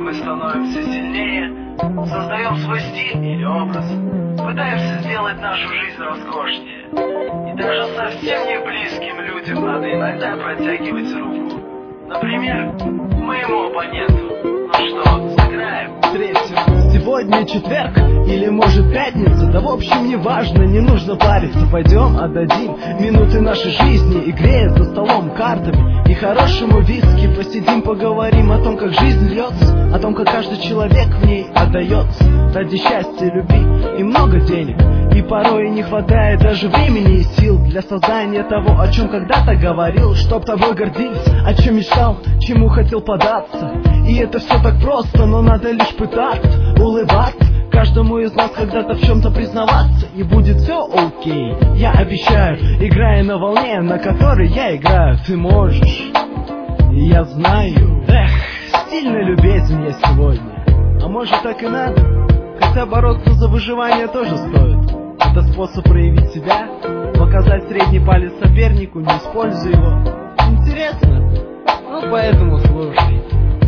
мы становимся сильнее, создаем свой стиль или образ, пытаемся сделать нашу жизнь роскошнее. И даже совсем не близким людям надо иногда протягивать руку. Например, моему оппоненту. Ну что, сыграем? Сегодня четверг или может пятница, да в общем не важно, не нужно париться. Пойдем отдадим минуты нашей жизни, игре за столом картами и хорошему виски. Посидим, поговорим о том, как жизнь льется, о том, как каждый человек в ней отдается ради счастья, любви и много денег. И порой не хватает даже времени и сил для создания того, о чем когда-то говорил, чтоб тобой гордились, о чем мечтал, чему хотел податься. И это все так просто, но надо лишь пытаться улыбаться, каждому из нас когда-то в чем-то признаваться, и будет все окей, я обещаю, играя на волне, на которой я играю. Ты можешь, и я знаю. Сильно любить меня сегодня, а может так и надо, хотя бороться за выживание тоже стоит. Это способ проявить себя, показать средний палец сопернику, не используя его. Интересно? Ну поэтому слушай.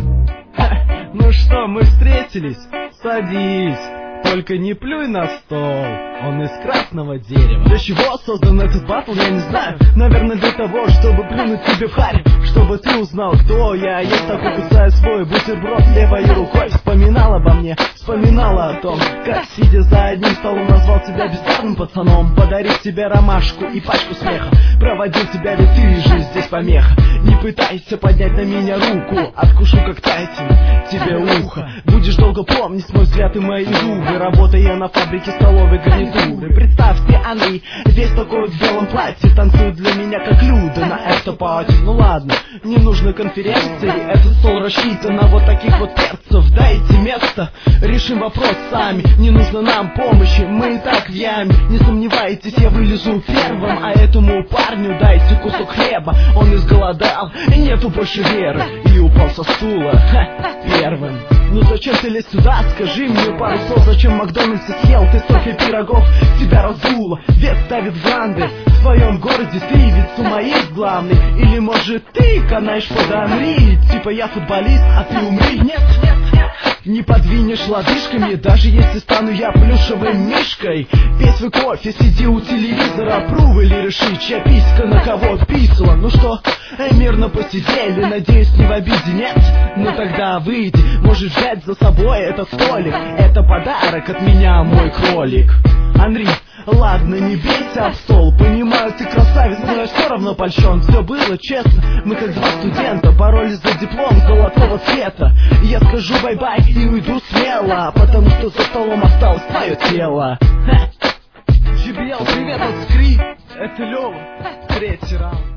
Ну что, мы встретились? Садись, только не плюй на стол, он из красного дерева. Для чего создан этот батл, я не знаю. Наверное для того, чтобы плюнуть тебе в харь, чтобы ты узнал, кто я. Я такой кусаю свой бутерброд левой рукой. Вспоминала обо мне, вспоминала о том, как сидя за одним столом назвал тебя бездарным пацаном, подарил тебе ромашку и пачку смеха, проводил тебя, ведь ты же здесь помеха. Не пытайся поднять на меня руку, откушу как Тайсон тебе ухо. Будешь долго помнить мой взгляд и мои зубы, работая на фабрике столовой гарнитуры. Представьте, Анри, весь такой в белом платье, танцует для меня как Люда на автопати. Ну ладно, не нужно конференции, этот стол рассчитан на вот таких вот перцев. Дайте место, решим вопрос сами, не нужно нам помощи, мы и так в яме. Не сомневайтесь, я вылезу первым, а этому парню дайте кусок хлеба. Он изголодал, и нету больше веры, и упал со стула первым. Ну зачем ты лезь сюда, скажи мне пару слов. Зачем в Макдональдсе съел ты столько пирогов, тебя раздуло, вес ставит гранды. В твоем городе ты ведь сумоист главный, или может ты канаешь под Анри, типа я футболист, а ты умри. Нет, нет, нет, не подвинешь лодыжками, даже если стану я плюшевым мишкой. Пей свой кофе, сиди у телевизора, пру или реши, чья писька на кого писала. Ну что, мирно посидели, надеюсь, не в обиде, нет? Ну тогда выйди, можешь взять за собой этот столик, это подарок от меня, мой кролик. Анри, ладно, не бейся об стол, понимаю, ты красавец, но я все равно польщен. Все было честно, мы как два студента боролись за диплом золотого цвета. Я скажу бай-бай и уйду смело, потому что за столом осталось твое тело. JBL, привет от Скри, это Лёва, третий раунд.